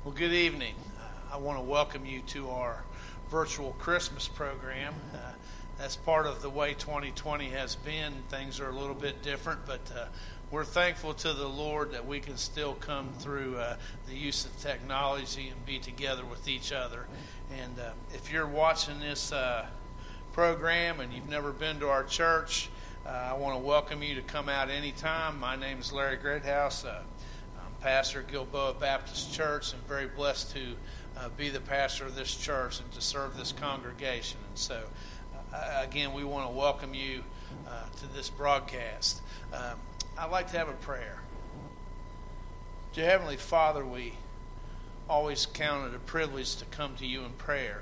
Well, good evening. I want to welcome you to our virtual Christmas program. That's part of the way 2020 has been. Things are a little bit different, but we're thankful to the Lord that we can still come through the use of technology and be together with each other. And if you're watching this program and you've never been to our church, I want to welcome you to come out anytime. My name is Larry Greathouse. Pastor at Gilboa Baptist Church, and very blessed to be the pastor of this church and to serve this congregation. And so, again, we want to welcome you to this broadcast. I'd like to have a prayer. Dear Heavenly Father, we always count it a privilege to come to you in prayer.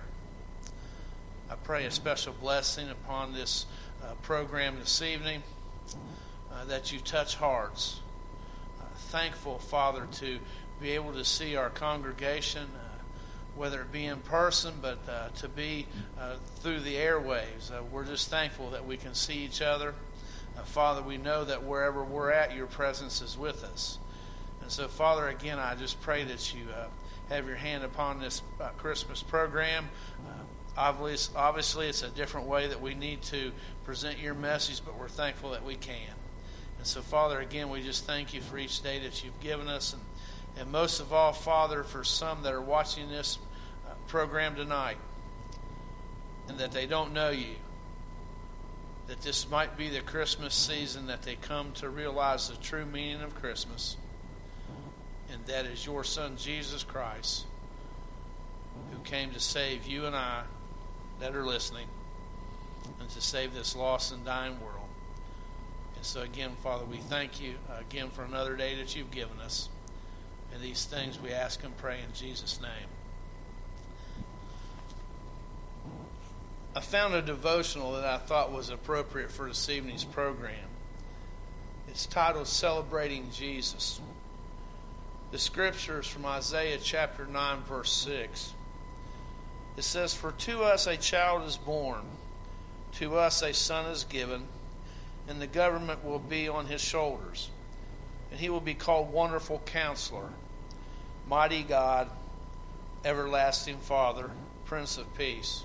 I pray a special blessing upon this program this evening, that you touch hearts. Thankful, Father, to be able to see our congregation, whether it be in person, but to be through the airwaves. We're just thankful that we can see each other. Father, we know that wherever we're at, your presence is with us. And so, Father, again, I just pray that you have your hand upon this Christmas program. Obviously, it's a different way that we need to present your message, but we're thankful that we can. And so, Father, again, we just thank you for each day that you've given us. And most of all, Father, for some that are watching this program tonight and that they don't know you, that this might be the Christmas season that they come to realize the true meaning of Christmas, and that is your Son, Jesus Christ, who came to save you and I that are listening and to save this lost and dying world. And so again, Father, we thank you again for another day that you've given us. And these things we ask and pray in Jesus' name. I found a devotional that I thought was appropriate for this evening's program. It's titled Celebrating Jesus. The scripture is from Isaiah chapter 9, verse 6. It says, "For to us a child is born, to us a son is given, and the government will be on his shoulders. And he will be called Wonderful Counselor, Mighty God, Everlasting Father, Prince of Peace."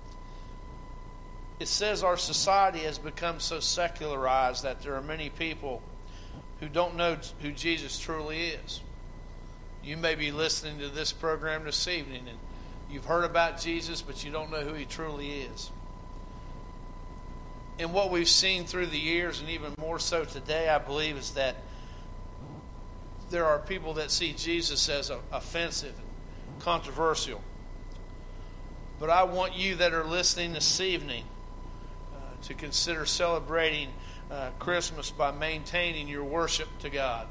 It says our society has become so secularized that there are many people who don't know who Jesus truly is. You may be listening to this program this evening and you've heard about Jesus, but you don't know who he truly is. And what we've seen through the years, and even more so today, I believe, is that there are people that see Jesus as offensive and controversial. But I want you that are listening this evening to consider celebrating Christmas by maintaining your worship to God.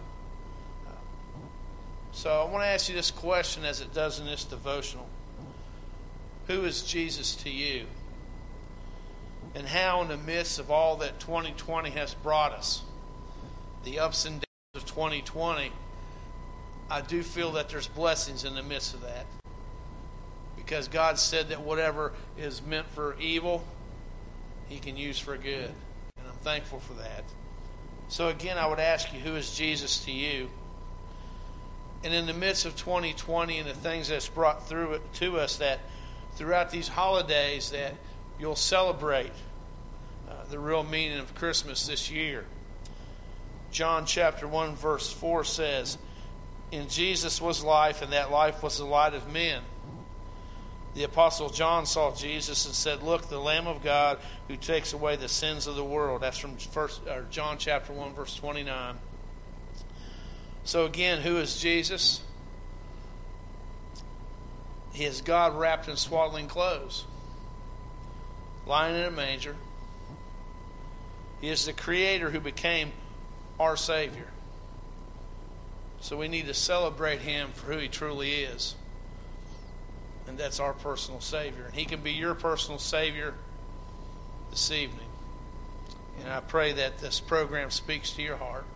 So I want to ask you this question as it does in this devotional. Who is Jesus to you? And how, in the midst of all that 2020 has brought us, the ups and downs of 2020, I do feel that there's blessings in the midst of that. Because God said that whatever is meant for evil, he can use for good. And I'm thankful for that. So again, I would ask you, who is Jesus to you? And in the midst of 2020 and the things that's brought through it to us, that throughout these holidays that you'll celebrate the real meaning of Christmas this year. John chapter 1 verse 4 says, "In Jesus was life, and that life was the light of men." The Apostle John saw Jesus and said, "Look, the Lamb of God who takes away the sins of the world." That's from John chapter 1 verse 29. So again, who is Jesus? He is God wrapped in swaddling clothes, lying in a manger. He is the Creator who became our Savior. So we need to celebrate him for who he truly is. And that's our personal Savior. And he can be your personal Savior this evening. And I pray that this program speaks to your heart.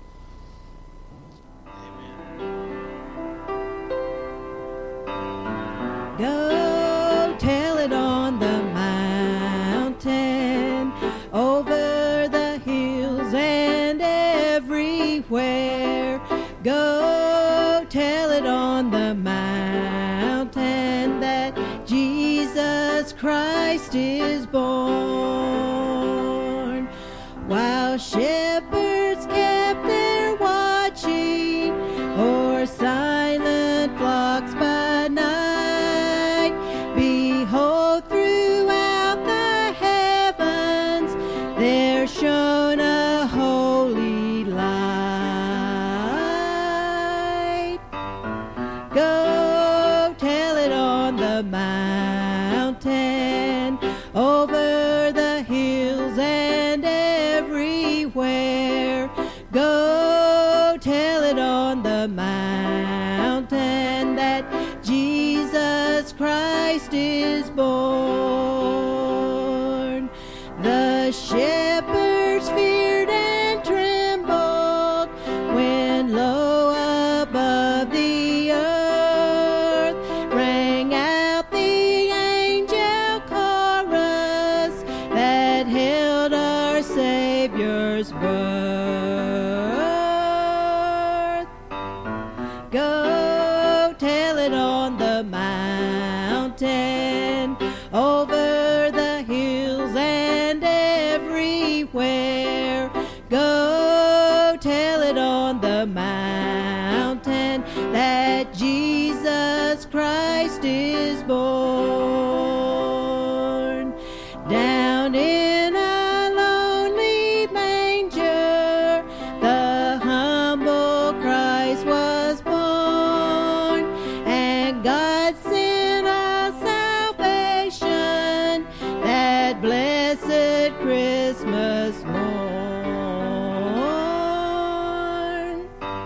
Go tell it on the mountain, over the hills and everywhere. Go tell it on the mountain. Christ is born. While shepherds kept their watching o'er silent flocks by night, behold, throughout the heavens there shone a holy light. Go tell it on the mountain, over the hills and everywhere. Go tell it on the mountain that Jesus Christ is born. The shepherds feared and trembled when low above the earth rang out the angel chorus that hailed our Savior's birth. Go tell it on the mountain, over the hills and everywhere. Go tell it on the mountain that Jesus Christ is born. Down in a lonely manger, the humble Christ was born, and God sent us salvation that blessed Christmas morn.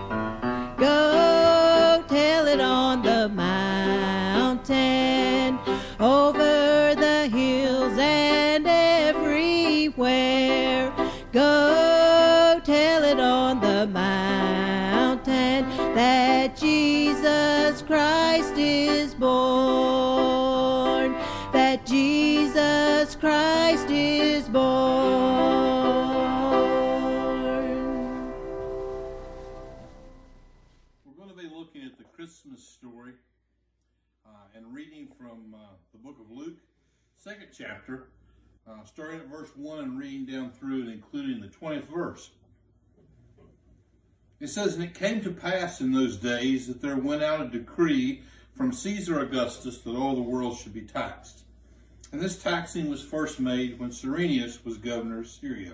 Go tell it on the mountain, over the hills and everywhere. Go tell it on the mountain that Jesus Christ is born, that Jesus Christ is born. We're going to be looking at the Christmas story and reading from the book of Luke, 2nd chapter, starting at verse 1 and reading down through and including the 20th verse. It says, "And it came to pass in those days that there went out a decree from Caesar Augustus that all the world should be taxed. And this taxing was first made when Cyrenius was governor of Syria.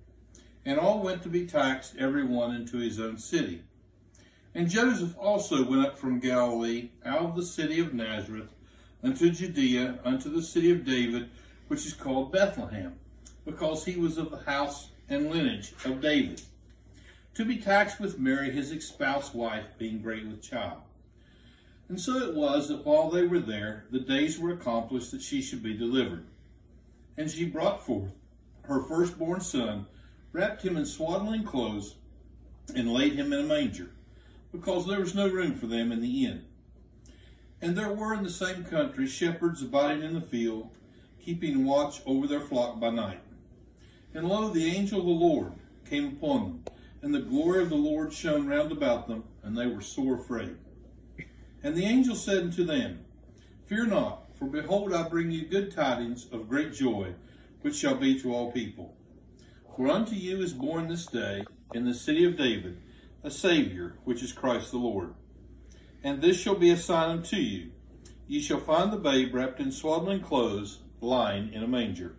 And all went to be taxed, every one into his own city. And Joseph also went up from Galilee, out of the city of Nazareth, unto Judea, unto the city of David, which is called Bethlehem, because he was of the house and lineage of David, to be taxed with Mary his espoused wife, being great with child. And so it was that while they were there, the days were accomplished that she should be delivered. And she brought forth her firstborn son, wrapped him in swaddling clothes, and laid him in a manger, because there was no room for them in the inn. And there were in the same country shepherds abiding in the field, keeping watch over their flock by night. And lo, the angel of the Lord came upon them, and the glory of the Lord shone round about them, and they were sore afraid. And the angel said unto them, Fear not, for behold, I bring you good tidings of great joy, which shall be to all people. For unto you is born this day in the city of David a Savior, which is Christ the Lord. And this shall be a sign unto you. Ye shall find the babe wrapped in swaddling clothes, lying in a manger.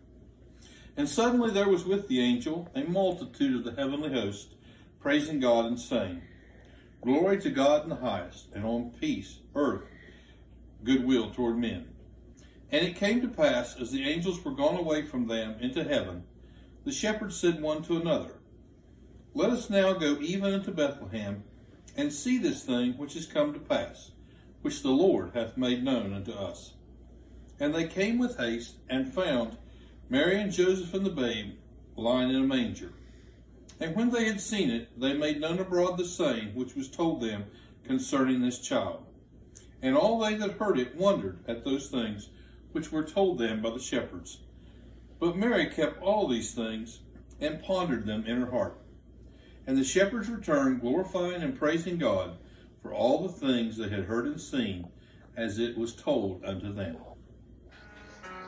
And suddenly there was with the angel a multitude of the heavenly host, praising God and saying, Glory to God in the highest, and on peace, earth, goodwill toward men. And it came to pass, as the angels were gone away from them into heaven, the shepherds said one to another, Let us now go even unto Bethlehem, and see this thing which is come to pass, which the Lord hath made known unto us. And they came with haste, and found Mary and Joseph and the babe lying in a manger. And when they had seen it, they made known abroad the saying which was told them concerning this child. And all they that heard it wondered at those things which were told them by the shepherds. But Mary kept all these things, and pondered them in her heart. And the shepherds returned, glorifying and praising God for all the things they had heard and seen, as it was told unto them.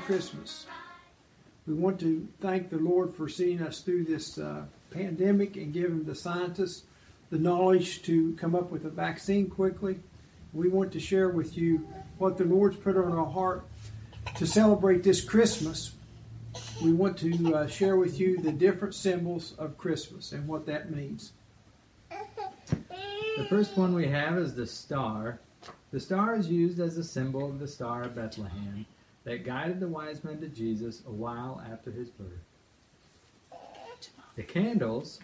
Christmas. We want to thank the Lord for seeing us through this pandemic and giving the scientists the knowledge to come up with a vaccine quickly. We want to share with you what the Lord's put on our heart to celebrate this Christmas. We want to share with you the different symbols of Christmas and what that means. The first one we have is the star. The star is used as a symbol of the Star of Bethlehem that guided the wise men to Jesus a while after his birth. The candles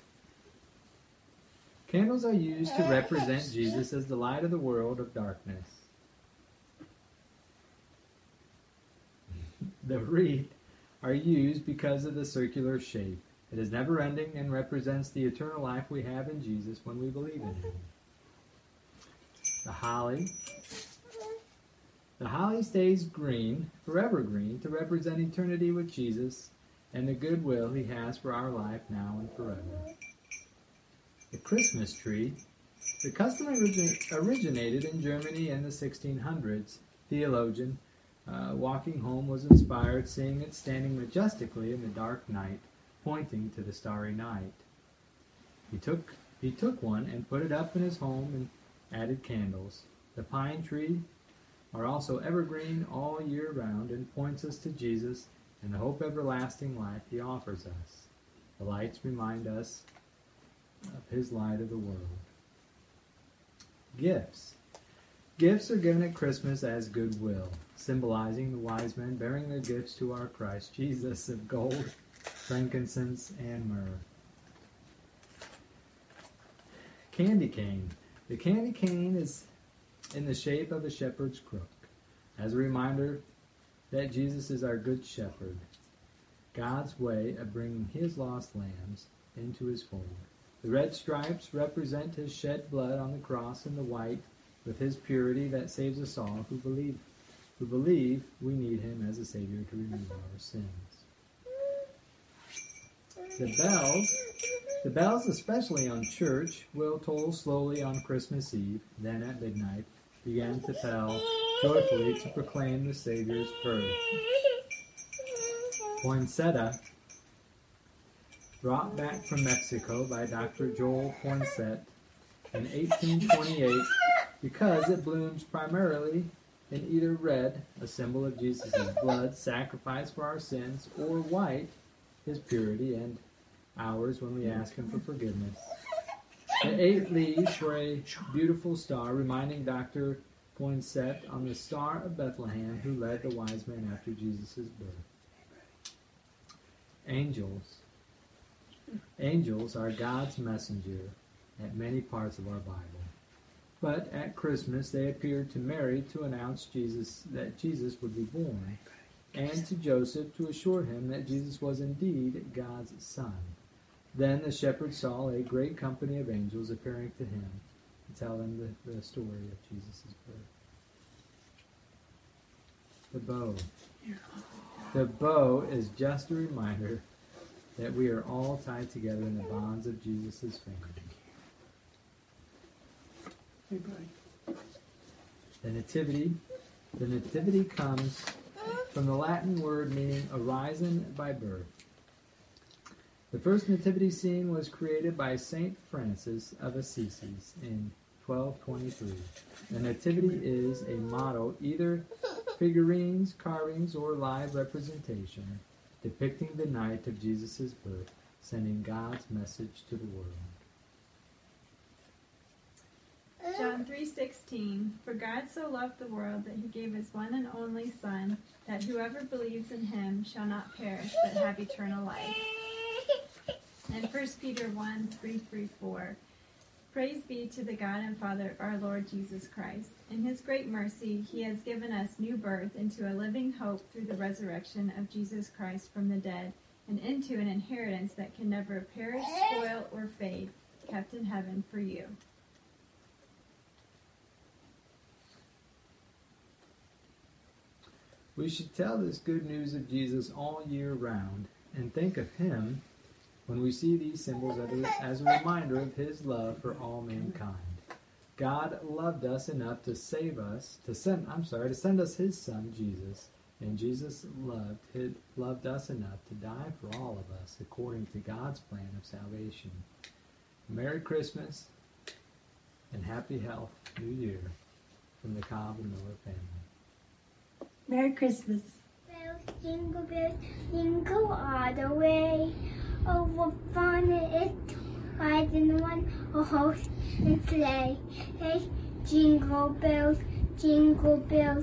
are used to represent Jesus as the light of the world of darkness. The wreath are used because of the circular shape. It is never-ending and represents the eternal life we have in Jesus when we believe in him. The holly stays green, forever green, to represent eternity with Jesus and the goodwill he has for our life now and forever. The Christmas tree. The custom originated in Germany in the 1600s. Theologian walking home was inspired seeing it standing majestically in the dark night, pointing to the starry night. He took one and put it up in his home and added candles. The pine tree are also evergreen all year round and points us to Jesus and the hope everlasting life he offers us. The lights remind us of his light of the world. Gifts. Gifts are given at Christmas as goodwill, symbolizing the wise men bearing their gifts to our Christ Jesus of gold, frankincense, and myrrh. Candy cane. The candy cane is in the shape of a shepherd's crook, as a reminder that Jesus is our good shepherd, God's way of bringing his lost lambs into his fold. The red stripes represent his shed blood on the cross, and the white with his purity that saves us all who believe we need him as a Savior to remove our sins. The bells, especially on church, will toll slowly on Christmas Eve, then at midnight began to tell joyfully to proclaim the Savior's birth. Poinsettia, brought back from Mexico by Dr. Joel Poinsett in 1828 because it blooms primarily in either red, a symbol of Jesus' blood sacrificed for our sins, or white, his purity and ours when we ask him for forgiveness. The 8 leaves were a beautiful star reminding Dr. Poinsett on the Star of Bethlehem who led the wise men after Jesus' birth. Angels. Angels are God's messenger at many parts of our Bible. But at Christmas they appeared to Mary to announce that Jesus would be born, and to Joseph to assure him that Jesus was indeed God's son. Then the shepherd saw a great company of angels appearing to him to tell him the story of Jesus' birth. The bow. The bow is just a reminder that we are all tied together in the bonds of Jesus' family. The Nativity. The Nativity comes from the Latin word meaning arisen by birth. The first nativity scene was created by Saint Francis of Assisi in 1223. The Nativity is a model, either figurines, carvings, or live representation, depicting the night of Jesus' birth, sending God's message to the world. John 3:16, For God so loved the world that he gave his one and only Son, that whoever believes in him shall not perish, but have eternal life. And 1 Peter 1:3-4, Praise be to the God and Father of our Lord Jesus Christ. In his great mercy, he has given us new birth into a living hope through the resurrection of Jesus Christ from the dead, and into an inheritance that can never perish, spoil, or fade, kept in heaven for you. We should tell this good news of Jesus all year round and think of him when we see these symbols as a reminder of his love for all mankind. God loved us enough to send us his Son, Jesus, And Jesus loved us enough to die for all of us according to God's plan of salvation. Merry Christmas and happy health New Year from the Cobb and Miller family. Merry Christmas. Bells, jingle all the way. Oh, what fun it is to ride in one horse and sleigh. Hey, jingle bells, jingle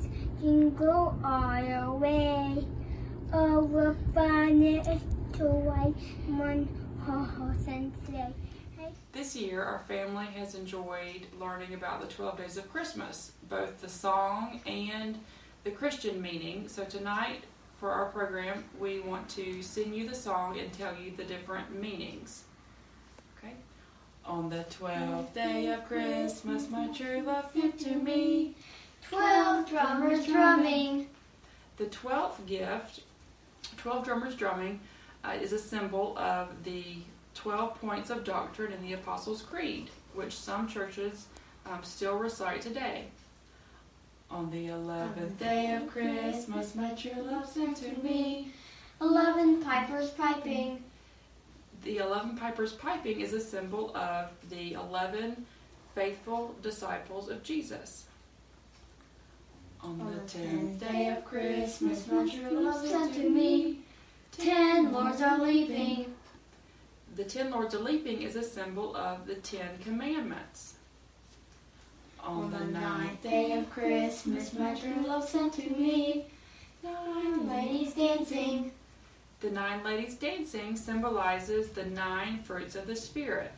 all the way. Oh, what fun it is to ride in one horse and sleigh. Hey. This year, our family has enjoyed learning about the 12 days of Christmas, both the song and the Christian meaning. So tonight, for our program, we want to sing you the song and tell you the different meanings. Okay? On the 12th day of Christmas, my true love gave to me 12 drummers drumming. The 12th gift, 12 drummers drumming, is a symbol of the 12 points of doctrine in the Apostles' Creed, which some churches still recite today. On the 11th day of Christmas, my true love sent to me 11 pipers piping. The 11 pipers piping is a symbol of the 11 faithful disciples of Jesus. On the 10th day of Christmas, my true love sent to me 10 lords are leaping. The 10 lords of leaping is a symbol of the 10 commandments. On the 9th day of Christmas, my true love sent to me 9 ladies dancing. The 9 ladies dancing symbolizes the 9 fruits of the Spirit.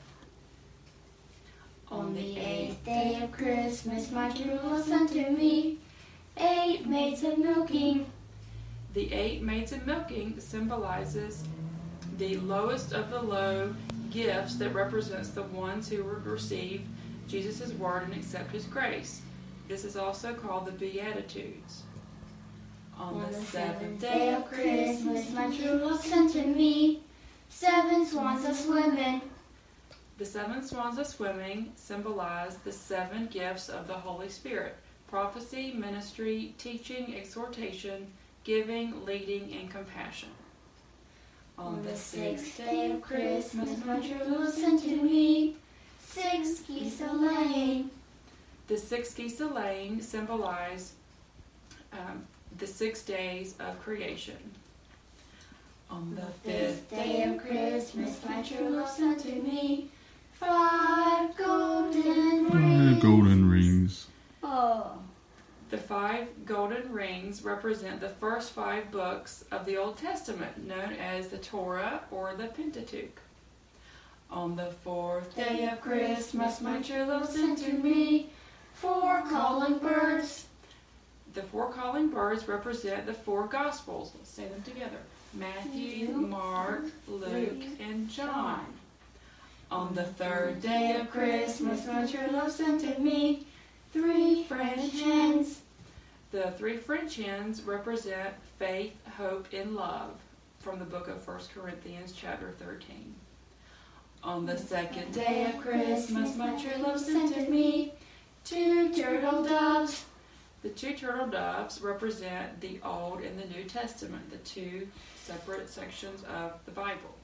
On the 8th day of Christmas, my true love sent to me 8 maids of milking. The 8 maids of milking symbolizes the lowest of the low gifts that represents the ones who would receive Jesus' word and accept his grace. This is also called the Beatitudes. On the 7th day of Christmas, my true love sent to me 7 swans a swimming. The 7 swans a swimming symbolize the 7 gifts of the Holy Spirit: prophecy, ministry, teaching, exhortation, giving, leading, and compassion. On the 6th day of Christmas, my true love sent to me 6 geese a laying. The 6 geese a laying symbolize the 6 days of creation. On the 5th day of Christmas, my true love sent to me 5 golden rings. Golden rings. Oh. The 5 golden rings represent the first 5 books of the Old Testament, known as the Torah or the Pentateuch. On the 4th day of Christmas, my true love sent to me 4 calling birds. The 4 calling birds represent the 4 Gospels. Let's say them together: Matthew, Mark, Luke, and John. On the 3rd day of Christmas, my true love sent to me 3 French hens. The 3 French hens represent faith, hope, and love from the book of 1 Corinthians chapter 13. On the 2nd day of Christmas, my true love sent to me 2 turtle doves. The 2 turtle doves represent the Old and the New Testament, the 2 separate sections of the Bible.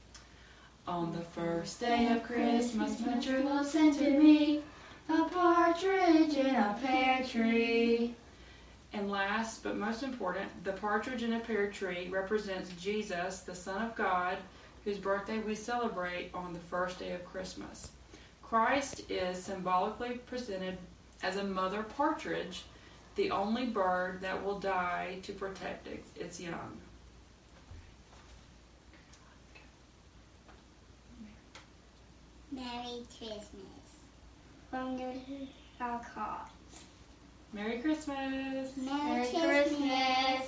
On the 1st day of Christmas, my true love sent to me a partridge in a pear tree. And last but most important, the partridge in a pear tree represents Jesus, the Son of God, whose birthday we celebrate on the 1st day of Christmas. Christ is symbolically presented as a mother partridge, the only bird that will die to protect its young. Merry Christmas from the Holocaust. Merry Christmas! Merry Christmas!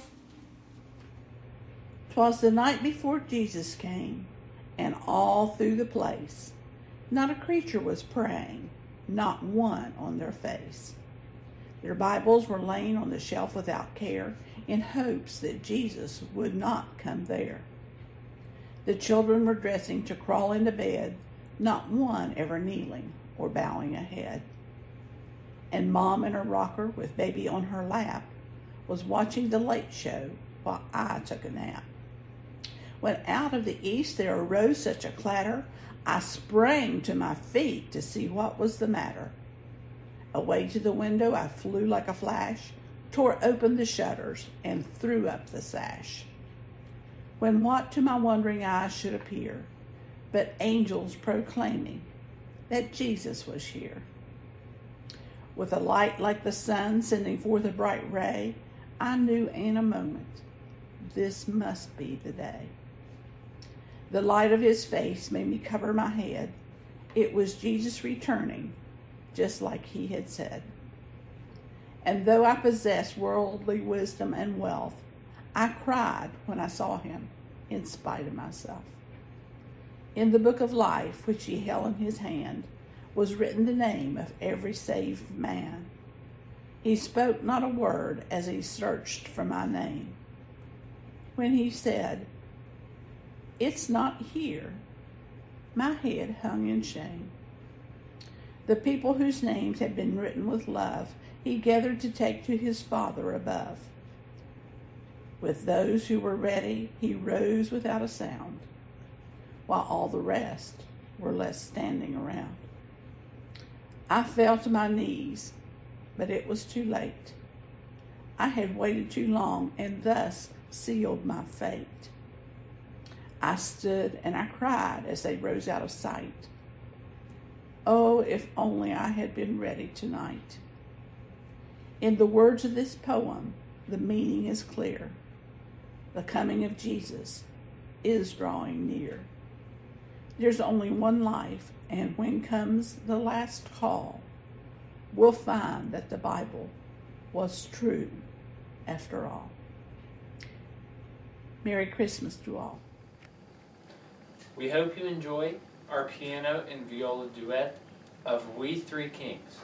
'Twas the night before Jesus came, and all through the place, not a creature was praying, not one on their face. Their Bibles were laying on the shelf without care, in hopes that Jesus would not come there. The children were dressing to crawl into bed, not one ever kneeling or bowing a head. And Mom in her rocker with baby on her lap was watching the late show while I took a nap. When out of the east there arose such a clatter, I sprang to my feet to see what was the matter. Away to the window I flew like a flash, tore open the shutters, and threw up the sash. When what to my wondering eyes should appear but angels proclaiming that Jesus was here. With a light like the sun sending forth a bright ray, I knew in a moment this must be the day. The light of his face made me cover my head. It was Jesus returning, just like he had said. And though I possessed worldly wisdom and wealth, I cried when I saw him, in spite of myself. In the book of life, which he held in his hand, was written the name of every saved man. He spoke not a word as he searched for my name. When he said, "It's not here," my head hung in shame. The people whose names had been written with love, he gathered to take to his Father above. With those who were ready, he rose without a sound, while all the rest were left standing around. I fell to my knees, but it was too late. I had waited too long and thus sealed my fate. I stood and I cried as they rose out of sight. Oh, if only I had been ready tonight. In the words of this poem, the meaning is clear. The coming of Jesus is drawing near. There's only one life, and when comes the last call, we'll find that the Bible was true after all. Merry Christmas to all. We hope you enjoy our piano and viola duet of We Three Kings.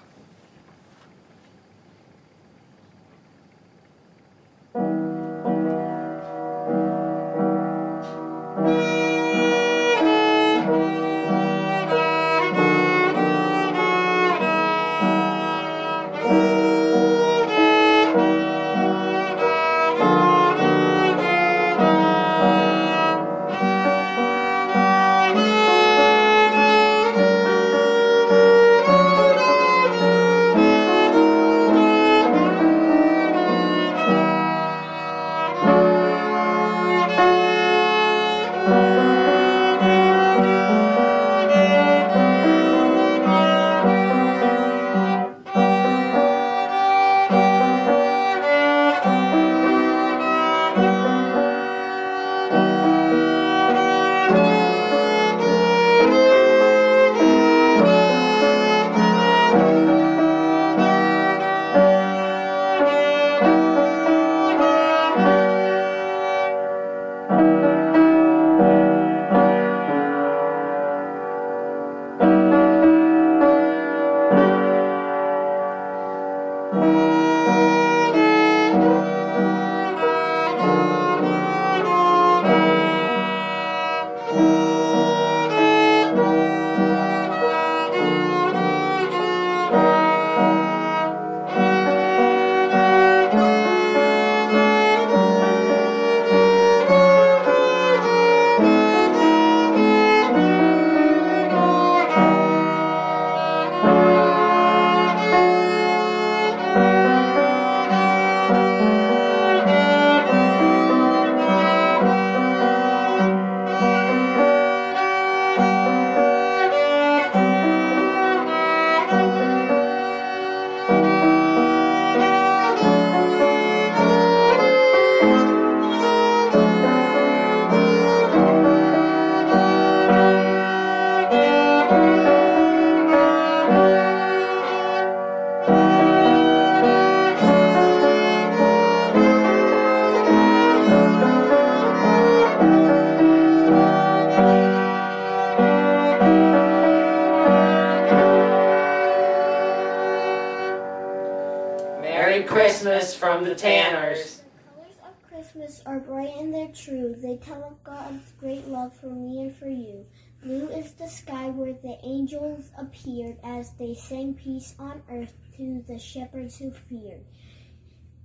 Christmas from the Tanners. The colors of Christmas are bright and they're true. They tell of God's great love for me and for you. Blue is the sky where the angels appeared as they sang peace on earth to the shepherds who feared.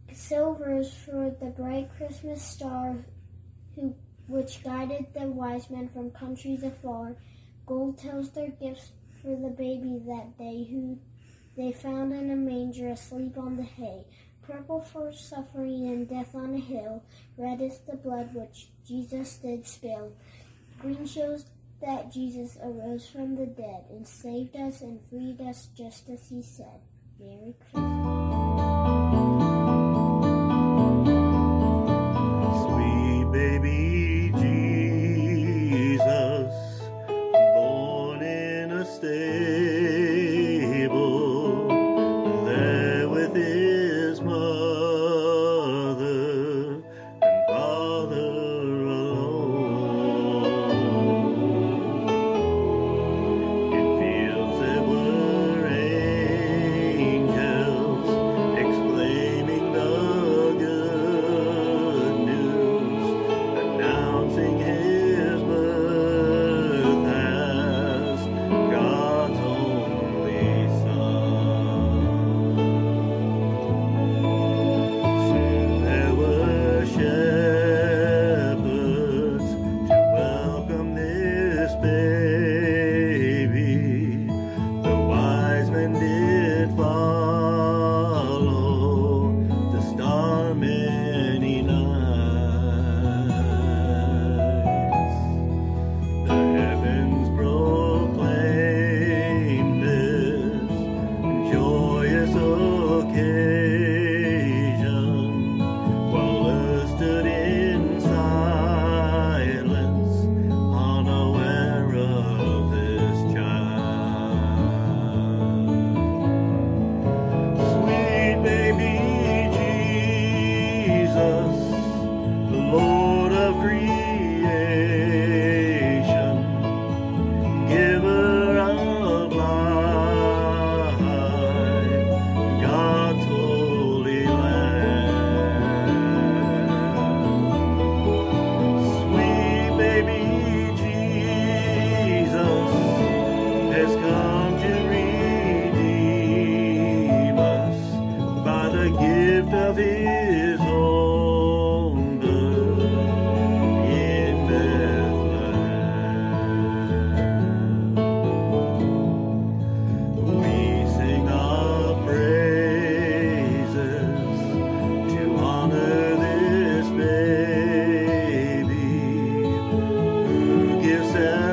Silver is for the bright Christmas star which guided the wise men from countries afar. Gold tells their gifts for the baby that day, who they found in a manger asleep on the hay. Purple for suffering and death on a hill. Red is the blood which Jesus did spill. Green shows that Jesus arose from the dead and saved us and freed us just as he said. Merry Christmas. Sweet baby Jesus, born in a stable, there with his mother and father alone. In fields there were angels exclaiming the good news, announcing his birth as God's only Son. Soon there were shepherds to welcome this baby. The wise men did follow the star many nights. The heavens proclaimed this joyous occasion, while earth stood in silence, unaware of this child. Sweet baby Jesus, the Lord of creation, giver of life, God's holy Lamb. Sweet baby Jesus has come to redeem us by the gift of his own birth in Bethlehem. We sing our praises to honor this baby who gives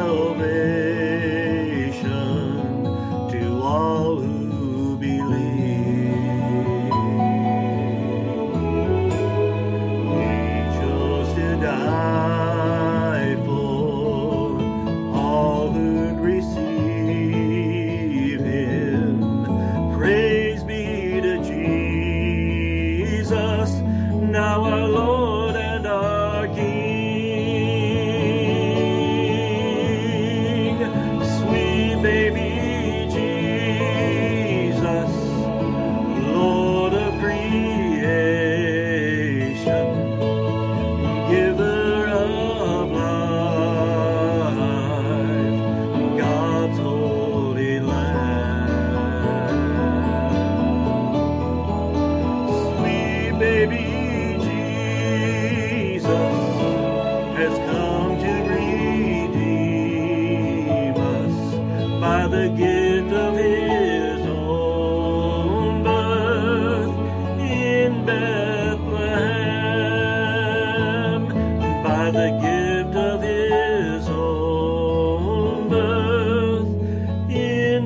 salvation to all who believe. He chose to die for all who'd receive him. Praise be to Jesus, now our Lord and our King. Sweet baby Jesus, Lord of creation, giver of life, God's holy Lamb. Sweet baby Jesus has come to redeem us by the gift of his own birth in Bethlehem, by the gift of his own birth in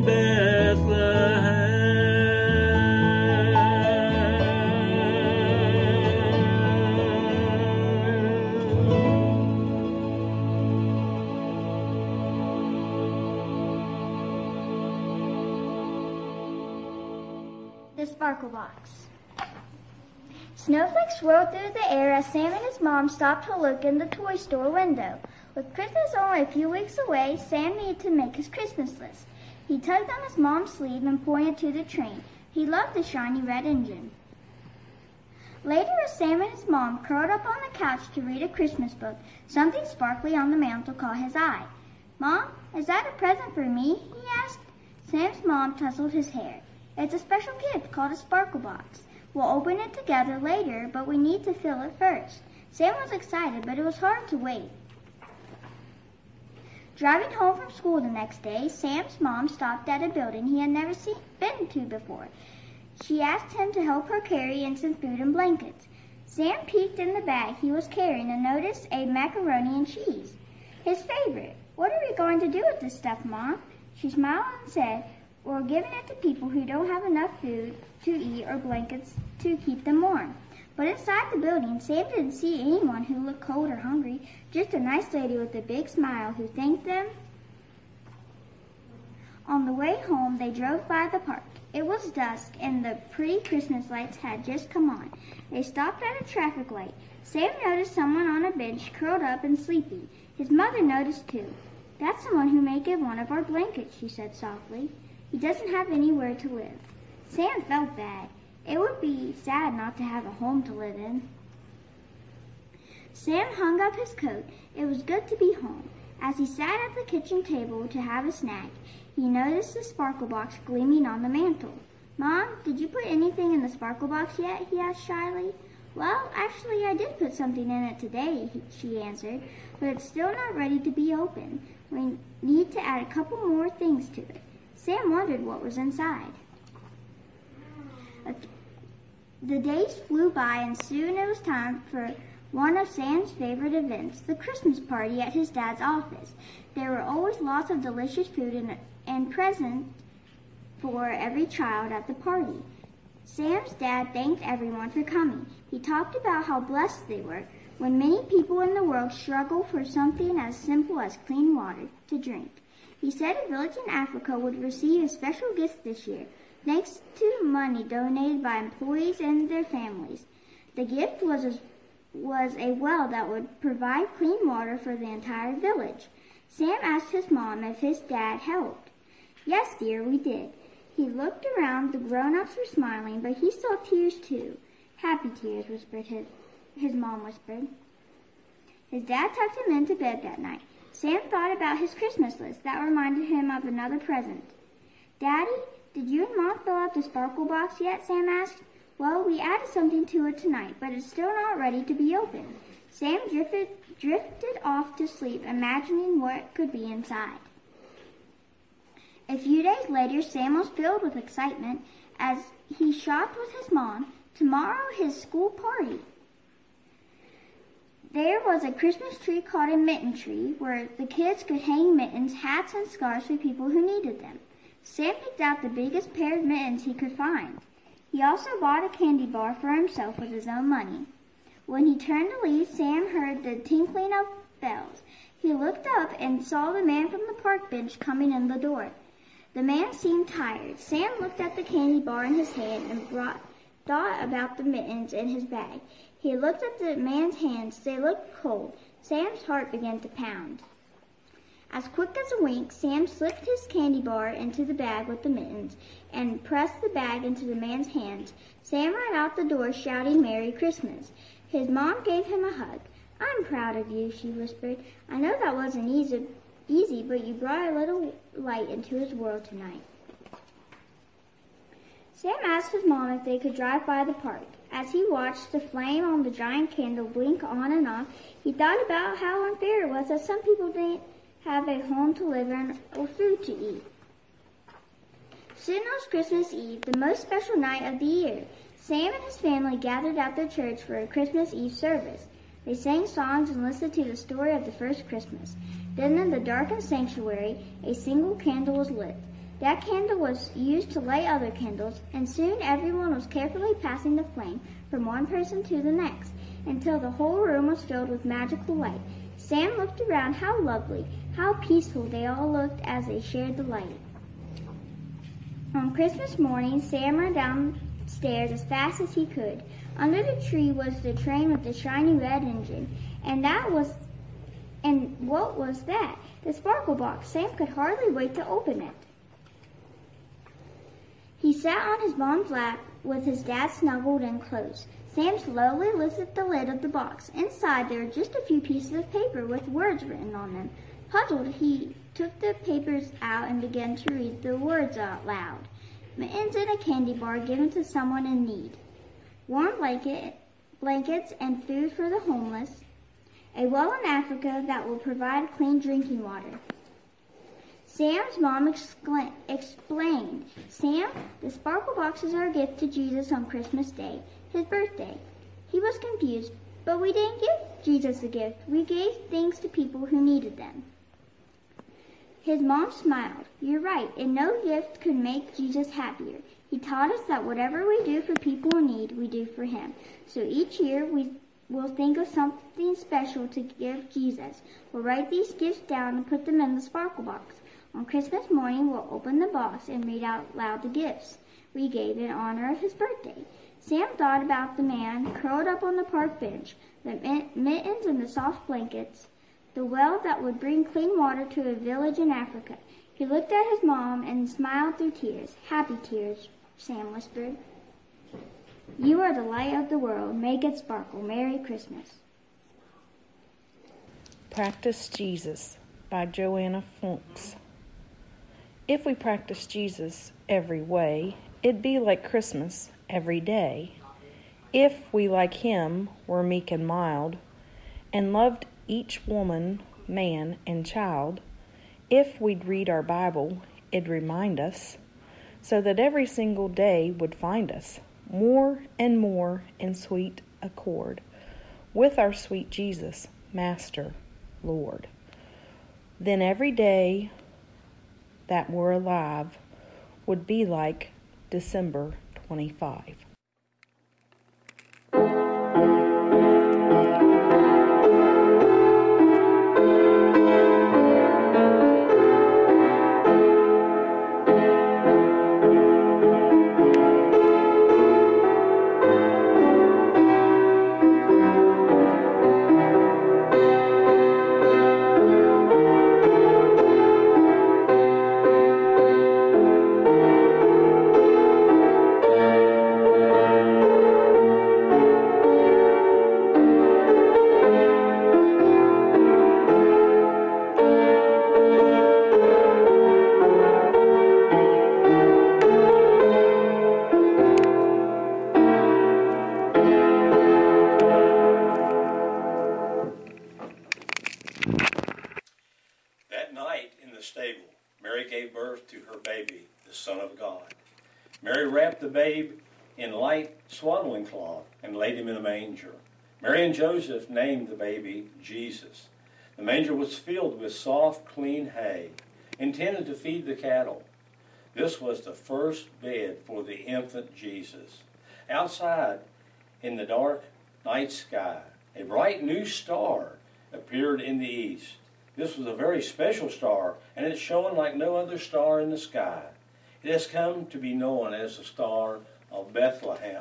The Sparkle Box. Snowflakes swirled through the air as Sam and his mom stopped to look in the toy store window. With Christmas only a few weeks away, Sam needed to make his Christmas list. He tugged on his mom's sleeve and pointed to the train. He loved the shiny red engine. Later, as Sam and his mom curled up on the couch to read a Christmas book, something sparkly on the mantel caught his eye. "Mom, is that a present for me?" he asked. Sam's mom tousled his hair. "It's a special gift called a Sparkle Box. We'll open it together later, but we need to fill it first. Sam was excited, but it was hard to wait. Driving home from school the next day, Sam's mom stopped at a building he had never been to before. She asked him to help her carry in some food and blankets. Sam peeked in the bag he was carrying and noticed a macaroni and cheese, his favorite. "What are we going to do with this stuff, Mom?" She smiled and said, "We're giving it to people who don't have enough food to eat or blankets to keep them warm." But inside the building, Sam didn't see anyone who looked cold or hungry, just a nice lady with a big smile who thanked them. On the way home, they drove by the park. It was dusk, and the pretty Christmas lights had just come on. They stopped at a traffic light. Sam noticed someone on a bench curled up and sleepy. His mother noticed too. "That's someone who may give one of our blankets," she said softly. "He doesn't have anywhere to live." Sam felt bad. It would be sad not to have a home to live in. Sam hung up his coat. It was good to be home. As he sat at the kitchen table to have a snack, he noticed the sparkle box gleaming on the mantel. "Mom, did you put anything in the sparkle box yet?" he asked shyly. "Well, actually I did put something in it today," she answered, "but it's still not ready to be opened. We need to add a couple more things to it." Sam wondered what was inside. The days flew by, and soon it was time for one of Sam's favorite events, the Christmas party at his dad's office. There were always lots of delicious food and presents for every child at the party. Sam's dad thanked everyone for coming. He talked about how blessed they were when many people in the world struggle for something as simple as clean water to drink. He said a village in Africa would receive a special gift this year, thanks to money donated by employees and their families. The gift was a well that would provide clean water for the entire village. Sam asked his mom if his dad helped. "Yes, dear, we did." He looked around. The grown-ups were smiling, but he saw tears too. "Happy tears," whispered his mom whispered. His dad tucked him into bed that night. Sam thought about his Christmas list. That reminded him of another present. "Daddy, did you and Mom fill out the sparkle box yet?" Sam asked. "Well, we added something to it tonight, but it's still not ready to be opened." Sam drifted off to sleep, imagining what could be inside. A few days later, Sam was filled with excitement as he shopped with his mom. Tomorrow, his school party. There was a Christmas tree called a mitten tree, where the kids could hang mittens, hats, and scarves for people who needed them. Sam picked out the biggest pair of mittens he could find. He also bought a candy bar for himself with his own money. When he turned to leave, Sam heard the tinkling of bells. He looked up and saw the man from the park bench coming in the door. The man seemed tired. Sam looked at the candy bar in his hand and thought about the mittens in his bag. He looked at the man's hands. They looked cold. Sam's heart began to pound. As quick as a wink, Sam slipped his candy bar into the bag with the mittens and pressed the bag into the man's hands. Sam ran out the door shouting Merry Christmas. His mom gave him a hug. "I'm proud of you," she whispered. "I know that wasn't easy, but you brought a little light into his world tonight." Sam asked his mom if they could drive by the park. As he watched the flame on the giant candle blink on and off, he thought about how unfair it was that some people didn't have a home to live in or food to eat. Soon it was Christmas Eve, the most special night of the year. Sam and his family gathered at the church for a Christmas Eve service. They sang songs and listened to the story of the first Christmas. Then in the darkened sanctuary, a single candle was lit. That candle was used to light other candles, and soon everyone was carefully passing the flame from one person to the next, until the whole room was filled with magical light. Sam looked around. How lovely, how peaceful they all looked as they shared the light. On Christmas morning, Sam ran downstairs as fast as he could. Under the tree was the train with the shiny red engine, and what was that? The sparkle box. Sam could hardly wait to open it. He sat on his mom's lap with his dad snuggled in close. Sam slowly lifted the lid of the box. Inside there were just a few pieces of paper with words written on them. Puzzled, he took the papers out and began to read the words out loud. "Mittens and a candy bar given to someone in need." warm blankets and food for the homeless, a well in Africa that will provide clean drinking water. Sam's mom explained, Sam, the sparkle boxes are a gift to Jesus on Christmas Day, his birthday. He was confused, but we didn't give Jesus a gift. We gave things to people who needed them. His mom smiled. You're right, and no gift could make Jesus happier. He taught us that whatever we do for people in need, we do for him. So each year we will think of something special to give Jesus. We'll write these gifts down and put them in the sparkle box. On Christmas morning, we'll open the box and read out loud the gifts we gave in honor of his birthday. Sam thought about the man curled up on the park bench, the mittens and the soft blankets, the well that would bring clean water to a village in Africa. He looked at his mom and smiled through tears. Happy tears, Sam whispered. You are the light of the world. Make it sparkle. Merry Christmas. Practice Jesus by Joanna Funks. If we practice Jesus every way, it'd be like Christmas every day. If we, like him, were meek and mild, and loved each woman, man, and child, if we'd read our Bible, it'd remind us, so that every single day would find us more and more in sweet accord with our sweet Jesus, Master, Lord. Then every day that we're alive would be like December 25. Mary gave birth to her baby, the Son of God. Mary wrapped the babe in light swaddling cloth and laid him in a manger. Mary and Joseph named the baby Jesus. The manger was filled with soft, clean hay, intended to feed the cattle. This was the first bed for the infant Jesus. Outside, in the dark night sky, a bright new star appeared in the east. This was a very special star, and it shone like no other star in the sky. It has come to be known as the Star of Bethlehem.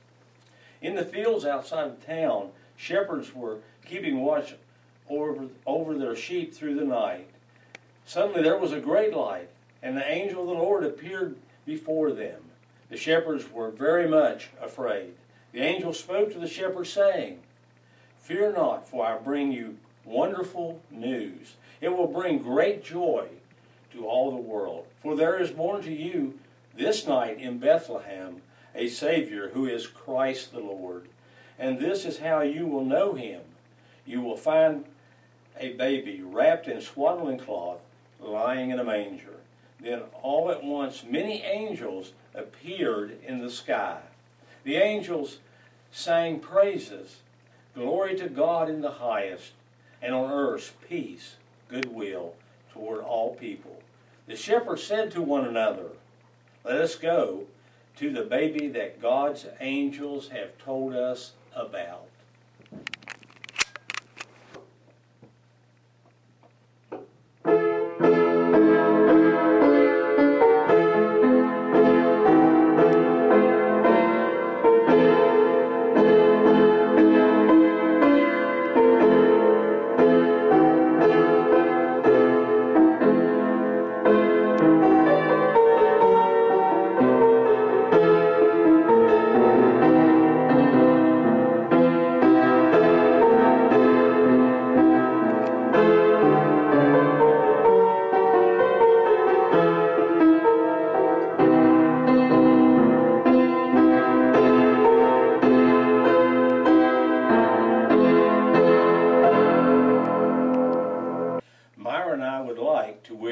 In the fields outside of town, shepherds were keeping watch over their sheep through the night. Suddenly there was a great light, and the angel of the Lord appeared before them. The shepherds were very much afraid. The angel spoke to the shepherds, saying, "Fear not, for I bring you wonderful news. It will bring great joy to all the world. For there is born to you this night in Bethlehem a Savior who is Christ the Lord. And this is how you will know him. You will find a baby wrapped in swaddling cloth, lying in a manger." Then all at once many angels appeared in the sky. The angels sang praises, "Glory to God in the highest, and on earth peace, goodwill toward all people." The shepherds said to one another, "Let us go to the baby that God's angels have told us about."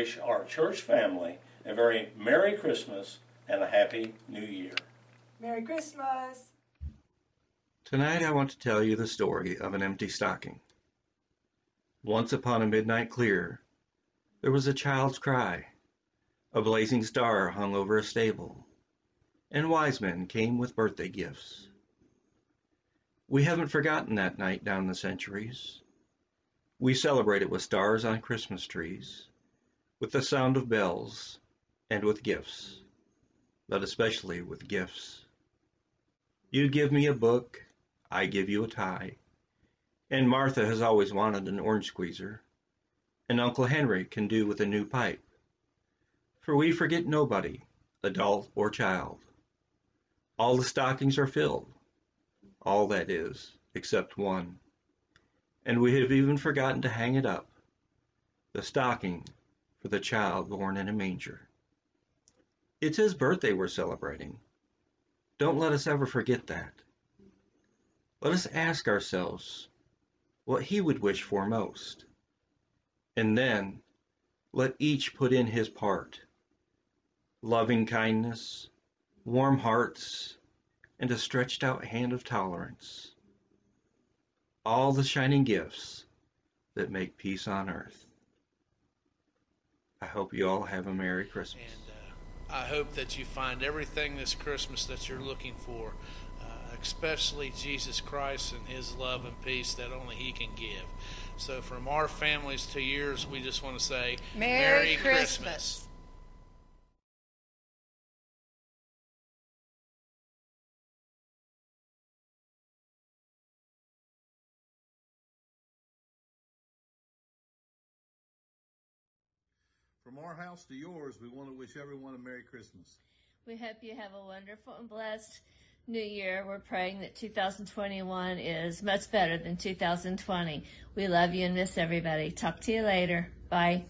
wish our church family a very Merry Christmas and a Happy New Year. Merry Christmas! Tonight I want to tell you the story of an empty stocking. Once upon a midnight clear, there was a child's cry. A blazing star hung over a stable, and wise men came with birthday gifts. We haven't forgotten that night down the centuries. We celebrate it with stars on Christmas trees, with the sound of bells, and with gifts, but especially with gifts. You give me a book, I give you a tie, and Martha has always wanted an orange squeezer, and Uncle Henry can do with a new pipe. For we forget nobody, adult or child. All the stockings are filled, all that is, except one. And we have even forgotten to hang it up, the stocking for the child born in a manger. It's his birthday we're celebrating. Don't let us ever forget that. Let us ask ourselves what he would wish for most. And then let each put in his part. Loving kindness, warm hearts, and a stretched out hand of tolerance. All the shining gifts that make peace on earth. I hope you all have a Merry Christmas. And I hope that you find everything this Christmas that you're looking for, especially Jesus Christ and his love and peace that only he can give. So from our families to yours, we just want to say Merry Christmas. From our house to yours, we want to wish everyone a Merry Christmas. We hope you have a wonderful and blessed New Year. We're praying that 2021 is much better than 2020. We love you and miss everybody. Talk to you later. Bye.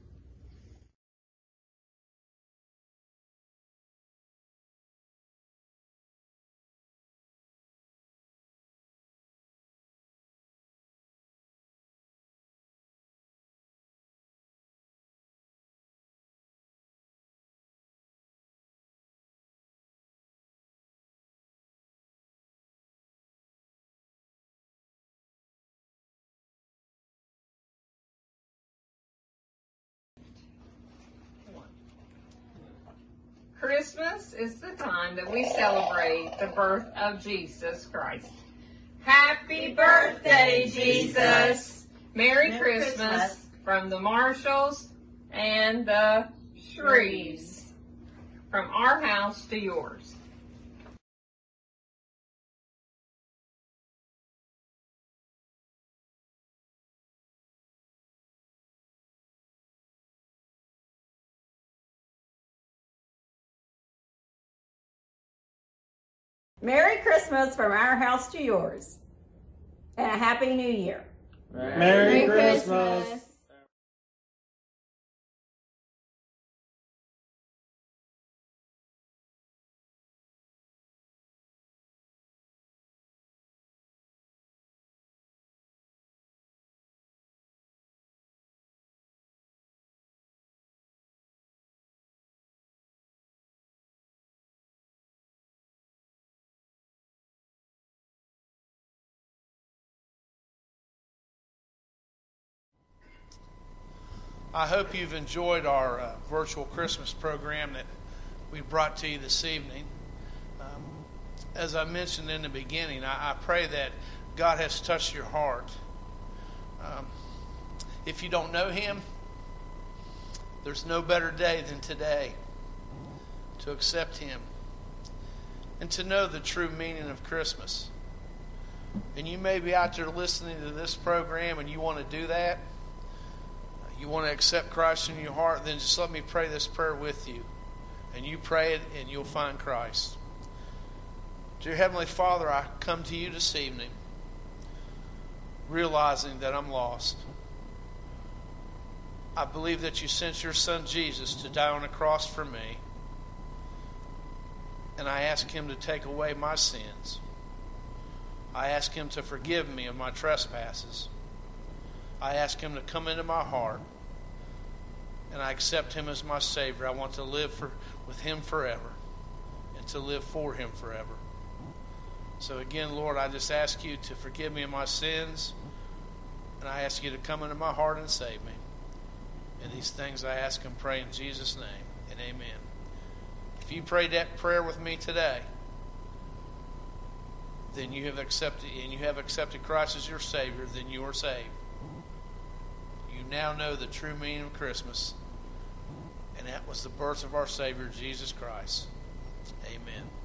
Christmas is the time that we celebrate the birth of Jesus Christ. Happy birthday, Jesus! Merry Christmas from the Marshalls and the Shreves. From our house to yours. Merry Christmas from our house to yours. And a Happy New Year. Merry Christmas. I hope you've enjoyed our virtual Christmas program that we brought to you this evening. As I mentioned in the beginning, I pray that God has touched your heart. If you don't know him, there's no better day than today to accept him and to know the true meaning of Christmas. And you may be out there listening to this program and you want to do that. You want to accept Christ in your heart, then just let me pray this prayer with you. And you pray it and you'll find Christ. Dear Heavenly Father, I come to you this evening realizing that I'm lost. I believe that you sent your son Jesus to die on a cross for me. And I ask him to take away my sins. I ask him to forgive me of my trespasses. I ask him to come into my heart and I accept him as my Savior. I want to live with him forever and to live for him forever. So again, Lord, I just ask you to forgive me of my sins, and I ask you to come into my heart and save me. And these things I ask and pray in Jesus' name, and amen. If you prayed that prayer with me today, then you have accepted Christ as your Savior, then you are saved. You now know the true meaning of Christmas, and that was the birth of our Savior, Jesus Christ. Amen.